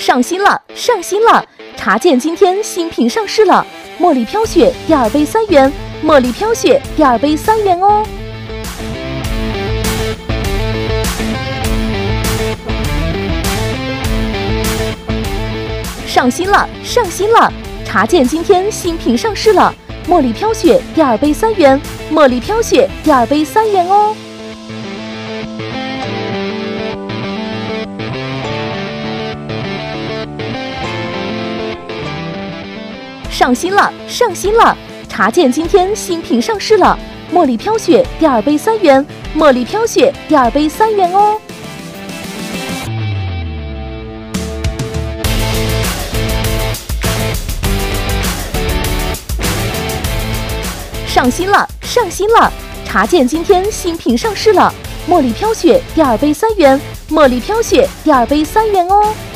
上新了，上新了！茶见今天新品上市了，茉莉飘雪第2杯3元，茉莉飘雪第2杯3元哦。上新了，上新了！茶见今天新品上市了，茉莉飘雪第2杯3元，茉莉飘雪第2杯3元哦。上新了，上新了！茶见今天新品上市了，茉莉飘雪第2杯3元，茉莉飘雪第2杯3元哦。上新了，上新了！茶见今天新品上市了，茉莉飘雪第2杯3元，茉莉飘雪第2杯3元哦。